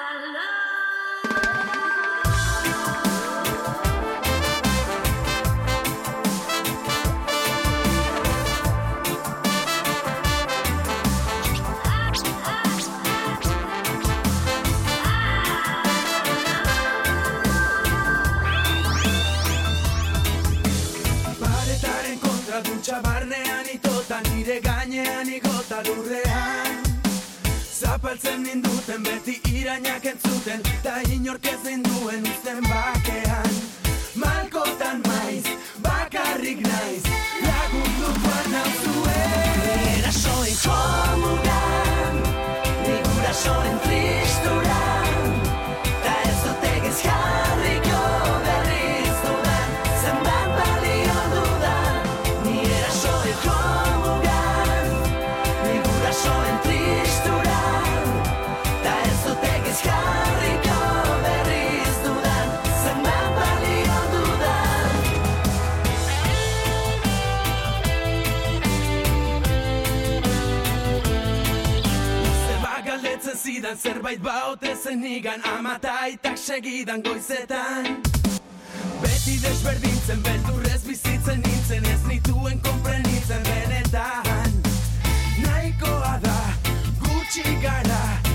Dutxa barnean itotan nire gainean igota lurrean Zapaltzen ninduten beti irainak entzuten Ta inork ez ninduen uzten bakean Malkotan maiz, bakarrik naiz Lagundukoan nauzuen Ni erasoen komugan Ni gurasoen tristuran Ta ez dute gez jarriko berriz dudan Zenbat balio dudan komugan, ni gurasoen tristuran Ta ez dute giz jarriko berriz dudan Zenbat balio dudan Zeba galdetzen zidan zerbait baote zenigan Ama ta aitak segidan goizetan Beti desberdintzen, beldurrez bizitzen nintzen Ez nituen konprenitzen benetan Nahikoa da, gutxi gara